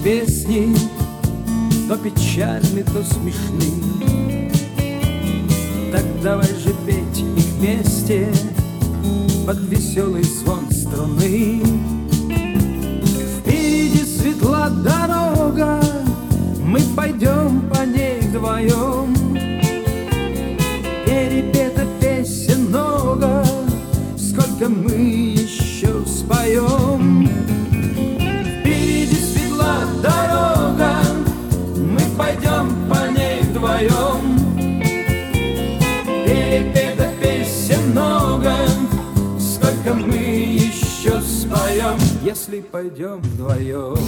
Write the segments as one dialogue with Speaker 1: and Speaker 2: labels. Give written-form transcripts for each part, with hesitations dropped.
Speaker 1: песни, то печальны, то смешны. Так давай же петь их вместе под веселый звон струны. Впереди светла дорога, мы пойдем по ней вдвоем. Перепета песен много, сколько мы еще споем. Впереди светла дорога, мы пойдем по ней вдвоем. Перепета песен много, сколько мы еще споем, если пойдем вдвоем.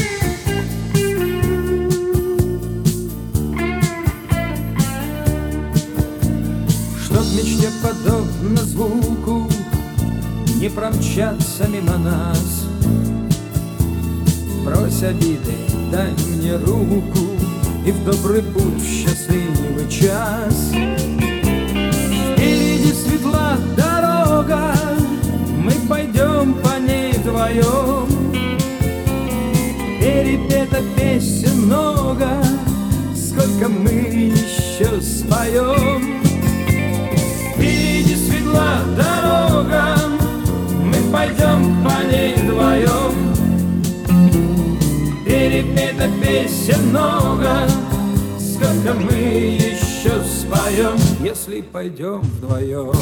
Speaker 1: Чтоб мечте подобно звуку не промчаться мимо нас, брось обиды, дай мне руку и в добрый путь, в счастливый час. Впереди светла дорога, мы пойдем по ней вдвоем. Перепета песен много, сколько мы еще споем. Впереди светла дорога, мы пойдем по ней вдвоем. Перепета песен много, сколько мы еще споем, если пойдем вдвоем.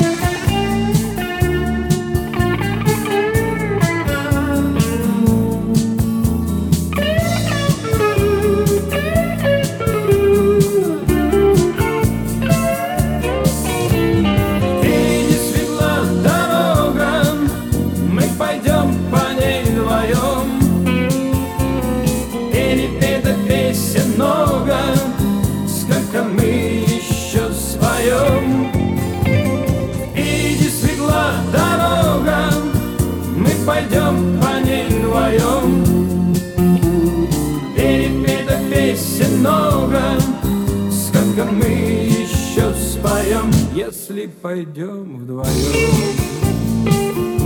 Speaker 1: Пойдем по ней вдвоем. Перепета песен много, сколько мы еще споем, если пойдем вдвоем.